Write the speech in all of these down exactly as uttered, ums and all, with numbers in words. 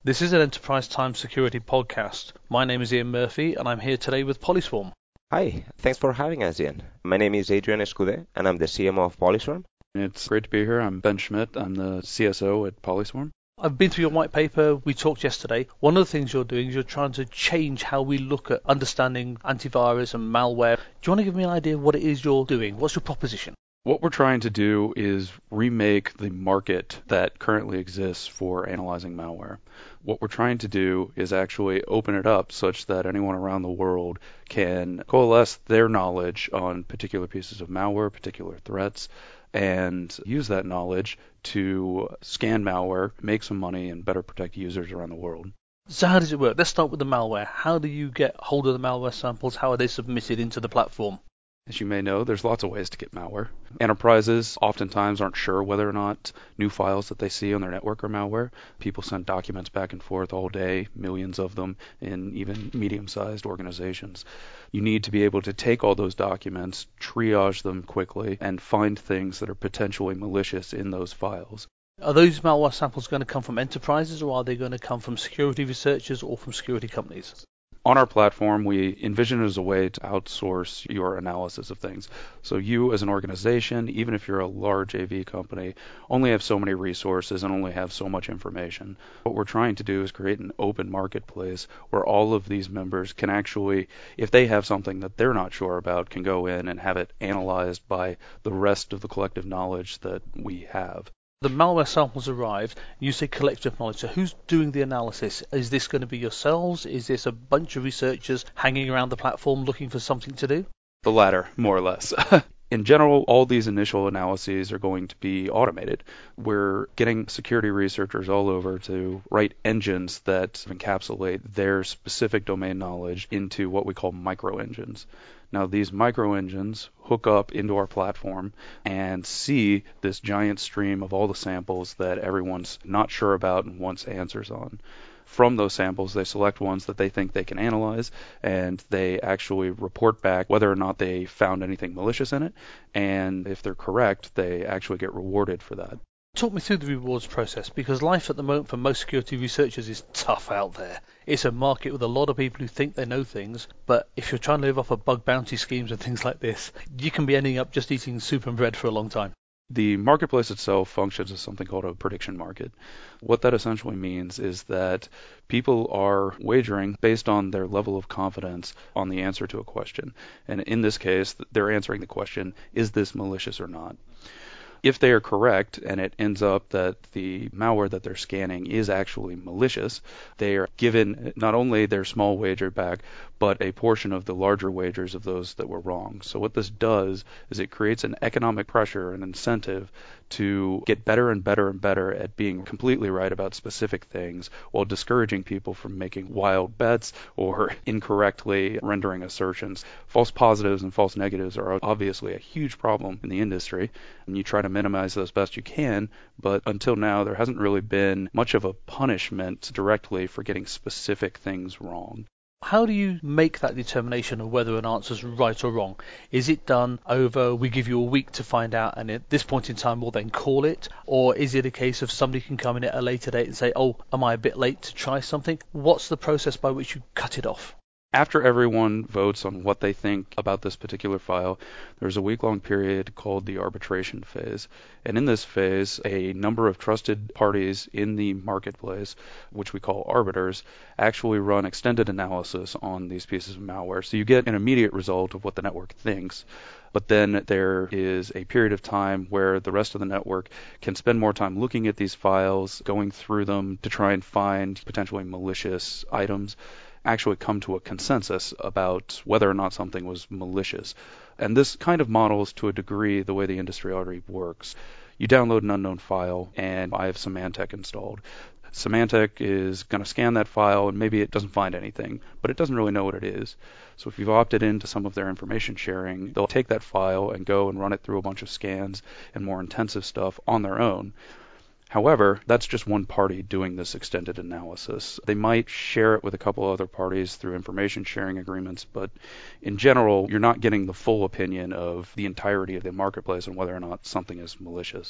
This is an Enterprise Time Security podcast. My name is Ian Murphy, and I'm here today with Polyswarm. Hi, thanks for having us, Ian. My name is Adrian Escude, and I'm the C M O of Polyswarm. It's great to be here. I'm Ben Schmidt. I'm the C S O at Polyswarm. I've been through your white paper. We talked yesterday. One of the things you're doing is you're trying to change how we look at understanding antivirus and malware. Do you want to give me an idea of what it is you're doing? What's your proposition? What we're trying to do is remake the market that currently exists for analyzing malware. What we're trying to do is actually open it up such that anyone around the world can coalesce their knowledge on particular pieces of malware, particular threats, and use that knowledge to scan malware, make some money, and better protect users around the world. So how does it work? Let's start with the malware. How do you get hold of the malware samples? How are they submitted into the platform? As you may know, there's lots of ways to get malware. Enterprises oftentimes aren't sure whether or not new files that they see on their network are malware. People send documents back and forth all day, millions of them in even medium-sized organizations. You need to be able to take all those documents, triage them quickly, and find things that are potentially malicious in those files. Are those malware samples going to come from enterprises, or are they going to come from security researchers or from security companies? On our platform, we envision it as a way to outsource your analysis of things. So you as an organization, even if you're a large A V company, only have so many resources and only have so much information. What we're trying to do is create an open marketplace where all of these members can actually, if they have something that they're not sure about, can go in and have it analyzed by the rest of the collective knowledge that we have. The malware samples arrived, you say collective knowledge, so who's doing the analysis? Is this going to be yourselves? Is this a bunch of researchers hanging around the platform looking for something to do? The latter, more or less. In general, all these initial analyses are going to be automated. We're getting security researchers all over to write engines that encapsulate their specific domain knowledge into what we call micro-engines. Now, these micro-engines hook up into our platform and see this giant stream of all the samples that everyone's not sure about and wants answers on. From those samples, they select ones that they think they can analyze, and they actually report back whether or not they found anything malicious in it, and if they're correct, they actually get rewarded for that. Talk me through the rewards process, because life at the moment for most security researchers is tough out there. It's a market with a lot of people who think they know things, but if you're trying to live off of bug bounty schemes and things like this, you can be ending up just eating soup and bread for a long time. The marketplace itself functions as something called a prediction market. What that essentially means is that people are wagering based on their level of confidence on the answer to a question. And in this case, they're answering the question, is this malicious or not? If they are correct and it ends up that the malware that they're scanning is actually malicious, they are given not only their small wager back, but a portion of the larger wagers of those that were wrong. So what this does is it creates an economic pressure, an incentive to get better and better and better at being completely right about specific things while discouraging people from making wild bets or incorrectly rendering assertions. False positives and false negatives are obviously a huge problem in the industry, and you try to minimize those best you can, but until now there hasn't really been much of a punishment directly for getting specific things wrong. How do you make that determination of whether an answer is right or wrong? Is it done over, we give you a week to find out, and at this point in time we'll then call it? Or is it a case of somebody can come in at a later date and say, oh, am I a bit late to try something? What's the process by which you cut it off? After everyone votes on what they think about this particular file, there's a week-long period called the arbitration phase. And in this phase, a number of trusted parties in the marketplace, which we call arbiters, actually run extended analysis on these pieces of malware. So you get an immediate result of what the network thinks. But then there is a period of time where the rest of the network can spend more time looking at these files, going through them to try and find potentially malicious items, actually come to a consensus about whether or not something was malicious. And this kind of models to a degree the way the industry already works. You download an unknown file, and I have Symantec installed. Symantec is going to scan that file, and maybe it doesn't find anything, but it doesn't really know what it is. So if you've opted into some of their information sharing, they'll take that file and go and run it through a bunch of scans and more intensive stuff on their own. However, that's just one party doing this extended analysis. They might share it with a couple other parties through information sharing agreements, but in general, you're not getting the full opinion of the entirety of the marketplace on whether or not something is malicious.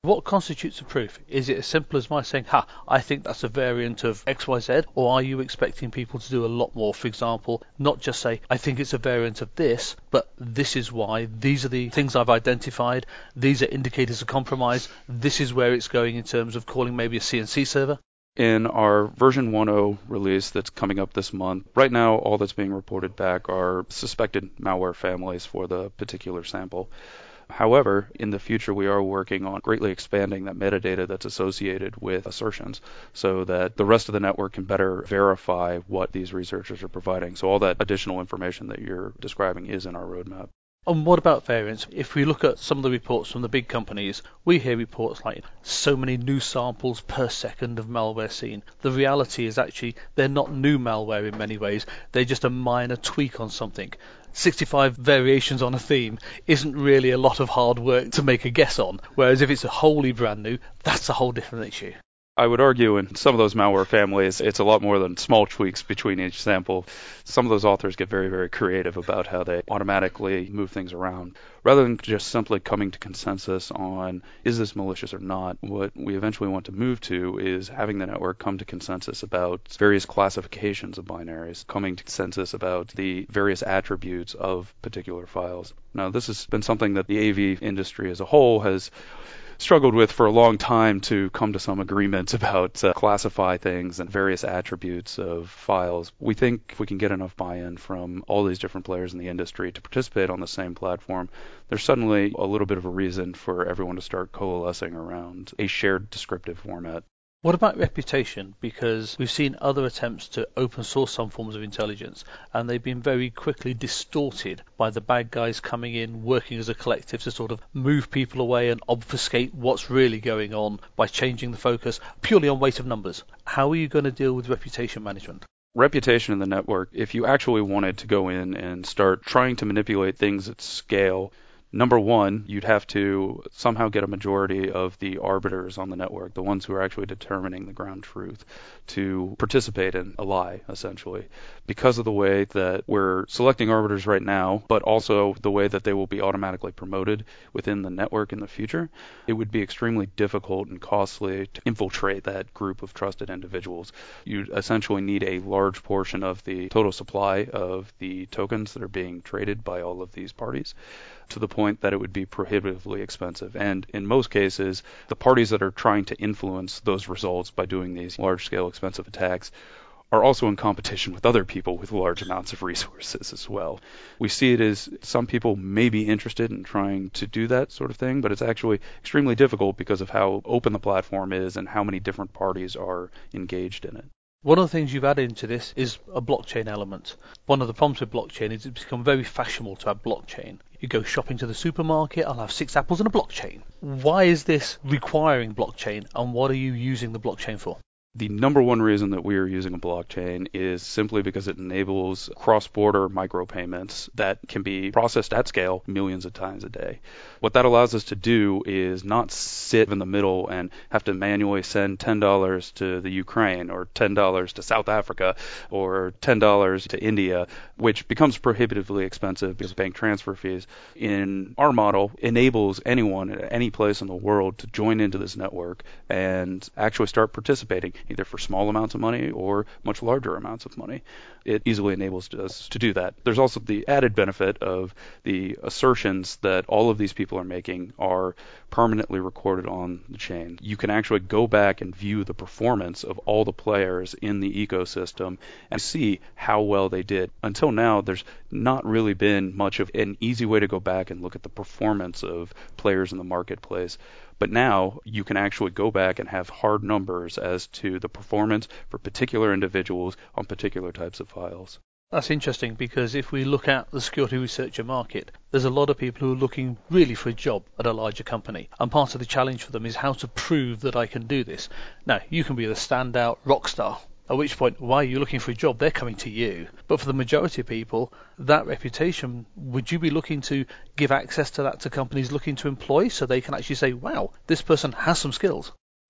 What constitutes a proof? Is it as simple as my saying, ha, I think that's a variant of X Y Z? Or are you expecting people to do a lot more? For example, not just say, I think it's a variant of this, but this is why, these are the things I've identified, these are indicators of compromise, this is where it's going in terms of calling maybe a C N C server? In our version one point oh release that's coming up this month, right now all that's being reported back are suspected malware families for the particular sample. However, in the future, we are working on greatly expanding that metadata that's associated with assertions so that the rest of the network can better verify what these researchers are providing. So all that additional information that you're describing is in our roadmap. And what about variants? If we look at some of the reports from the big companies, we hear reports like so many new samples per second of malware seen. The reality is actually they're not new malware in many ways. They're just a minor tweak on something. sixty-five variations on a theme isn't really a lot of hard work to make a guess on. Whereas if it's a wholly brand new, that's a whole different issue. I would argue in some of those malware families, it's a lot more than small tweaks between each sample. Some of those authors get very, very creative about how they automatically move things around. Rather than just simply coming to consensus on is this malicious or not, what we eventually want to move to is having the network come to consensus about various classifications of binaries, coming to consensus about the various attributes of particular files. Now, this has been something that the A V industry as a whole has struggled with for a long time to come to some agreement about uh, classify things and various attributes of files. We think if we can get enough buy-in from all these different players in the industry to participate on the same platform, there's suddenly a little bit of a reason for everyone to start coalescing around a shared descriptive format. What about reputation? Because we've seen other attempts to open source some forms of intelligence, and they've been very quickly distorted by the bad guys coming in, working as a collective to sort of move people away and obfuscate what's really going on by changing the focus purely on weight of numbers. How are you going to deal with reputation management? Reputation in the network, if you actually wanted to go in and start trying to manipulate things at scale, number one, you'd have to somehow get a majority of the arbiters on the network, the ones who are actually determining the ground truth, to participate in a lie, essentially. Because of the way that we're selecting arbiters right now, but also the way that they will be automatically promoted within the network in the future, it would be extremely difficult and costly to infiltrate that group of trusted individuals. You'd essentially need a large portion of the total supply of the tokens that are being traded by all of these parties, to the point that it would be prohibitively expensive. And in most cases, the parties that are trying to influence those results by doing these large-scale expensive attacks are also in competition with other people with large amounts of resources as well. We see it as some people may be interested in trying to do that sort of thing, but it's actually extremely difficult because of how open the platform is and how many different parties are engaged in it. One of the things you've added into this is a blockchain element. One of the problems with blockchain is it's become very fashionable to have blockchain. You go shopping to the supermarket, I'll have six apples and a blockchain. Why is this requiring blockchain, and what are you using the blockchain for? The number one reason that we are using a blockchain is simply because it enables cross-border micropayments that can be processed at scale millions of times a day. What that allows us to do is not sit in the middle and have to manually send ten dollars to the Ukraine or ten dollars to South Africa or ten dollars to India, which becomes prohibitively expensive because of bank transfer fees. In our model, enables anyone at any place in the world to join into this network and actually start participating, either for small amounts of money or much larger amounts of money. It easily enables us to do that. There's also the added benefit of the assertions that all of these people are making are permanently recorded on the chain. You can actually go back and view the performance of all the players in the ecosystem and see how well they did. Until now, there's not really been much of an easy way to go back and look at the performance of players in the marketplace. But now you can actually go back and have hard numbers as to the performance for particular individuals on particular types of files. That's interesting, because if we look at the security researcher market, there's a lot of people who are looking really for a job at a larger company. And part of the challenge for them is how to prove that I can do this. Now, you can be the standout rock star, at which point, why are you looking for a job? They're coming to you. But for the majority of people, that reputation, would you be looking to give access to that to companies looking to employ so they can actually say, wow, this person has some skills?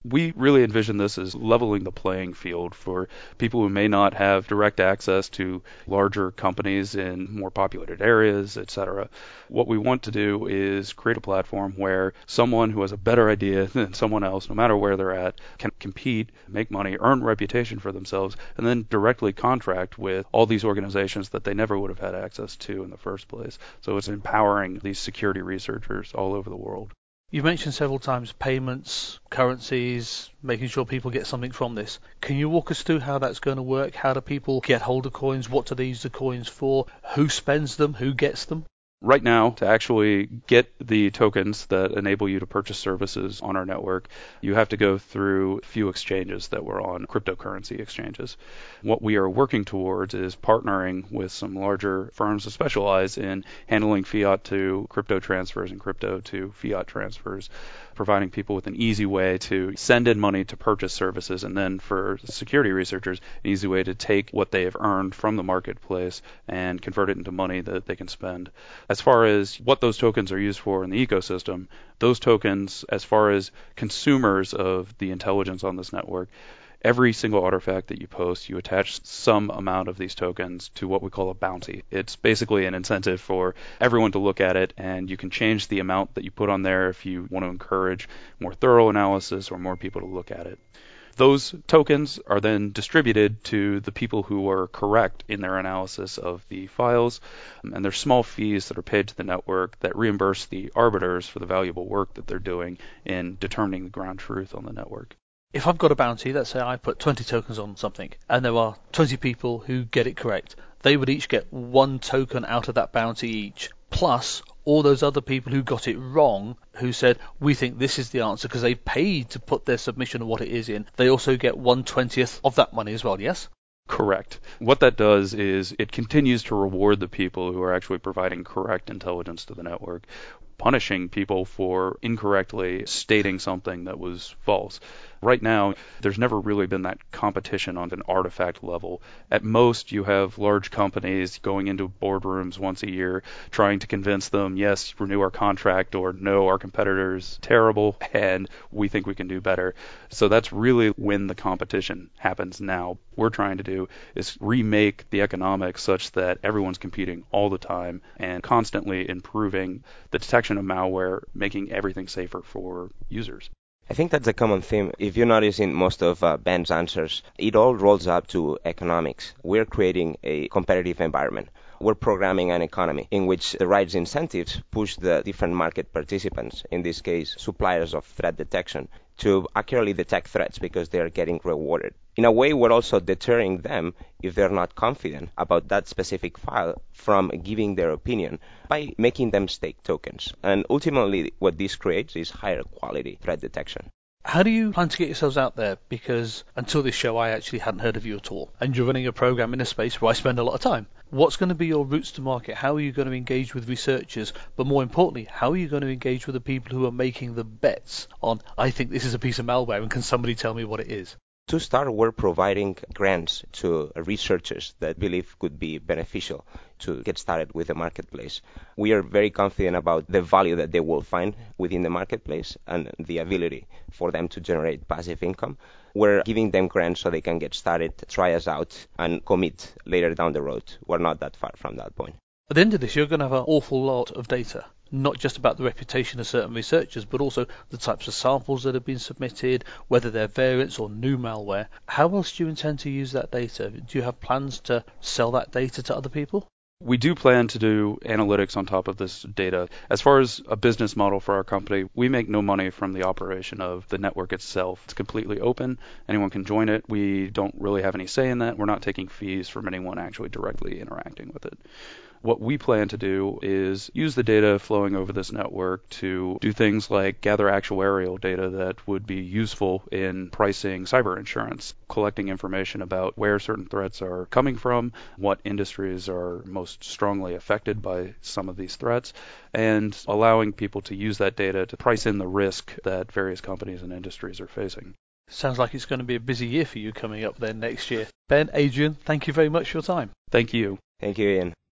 We really envision this as leveling the playing field for people who may not have direct access to larger companies in more populated areas, et cetera. What we want to do is create a platform where someone who has a better idea than someone else, no matter where they're at, can compete, make money, earn reputation for themselves, and then directly contract with all these organizations that they never would have had access to in the first place. So it's empowering these security researchers all over the world. You mentioned several times payments, currencies, making sure people get something from this. Can you walk us through how that's going to work? How do people get hold of coins? What do they use the coins for? Who spends them? Who gets them? Right now, to actually get the tokens that enable you to purchase services on our network, you have to go through a few exchanges that we're on, cryptocurrency exchanges. What we are working towards is partnering with some larger firms that specialize in handling fiat to crypto transfers and crypto to fiat transfers, providing people with an easy way to send in money to purchase services, and then for security researchers, an easy way to take what they have earned from the marketplace and convert it into money that they can spend. As far as what those tokens are used for in the ecosystem, those tokens, as far as consumers of the intelligence on this network, every single artifact that you post, you attach some amount of these tokens to what we call a bounty. It's basically an incentive for everyone to look at it, and you can change the amount that you put on there if you want to encourage more thorough analysis or more people to look at it. Those tokens are then distributed to the people who are correct in their analysis of the files, and there's small fees that are paid to the network that reimburse the arbiters for the valuable work that they're doing in determining the ground truth on the network. If I've got a bounty, let's say I put twenty tokens on something, and there are twenty people who get it correct, they would each get one token out of that bounty each, plus all those other people who got it wrong, who said, we think this is the answer because they paid to put their submission of what it is in, they also get one twentieth of that money as well, yes? Correct. What that does is it continues to reward the people who are actually providing correct intelligence to the network, punishing people for incorrectly stating something that was false. Right now, there's never really been that competition on an artifact level. At most, you have large companies going into boardrooms once a year trying to convince them, yes, renew our contract, or no, our competitor's terrible and we think we can do better. So that's really when the competition happens now. What we're trying to do is remake the economics such that everyone's competing all the time and constantly improving the detection of malware, making everything safer for users. I think that's a common theme. If you notice in most of uh, Ben's answers, it all rolls up to economics. We're creating a competitive environment. We're programming an economy in which the right incentives push the different market participants, in this case suppliers of threat detection, to accurately detect threats because they are getting rewarded. In a way, we're also deterring them, if they're not confident about that specific file, from giving their opinion by making them stake tokens. And ultimately, what this creates is higher quality threat detection. How do you plan to get yourselves out there? Because until this show, I actually hadn't heard of you at all. And you're running a program in a space where I spend a lot of time. What's going to be your routes to market? How are you going to engage with researchers? But more importantly, how are you going to engage with the people who are making the bets on, I think this is a piece of malware, and can somebody tell me what it is? To start, we're providing grants to researchers that believe could be beneficial to get started with the marketplace. We are very confident about the value that they will find within the marketplace and the ability for them to generate passive income. We're giving them grants so they can get started, try us out, and commit later down the road. We're not that far from that point. At the end of this, you're going to have an awful lot of data. Not just about the reputation of certain researchers, but also the types of samples that have been submitted, whether they're variants or new malware. How else do you intend to use that data? Do you have plans to sell that data to other people? We do plan to do analytics on top of this data. As far as a business model for our company, we make no money from the operation of the network itself. It's completely open. Anyone can join it. We don't really have any say in that. We're not taking fees from anyone actually directly interacting with it. What we plan to do is use the data flowing over this network to do things like gather actuarial data that would be useful in pricing cyber insurance, collecting information about where certain threats are coming from, what industries are most strongly affected by some of these threats, and allowing people to use that data to price in the risk that various companies and industries are facing. Sounds like it's going to be a busy year for you coming up then next year. Ben, Adrian, thank you very much for your time. Thank you. Thank you, Ian.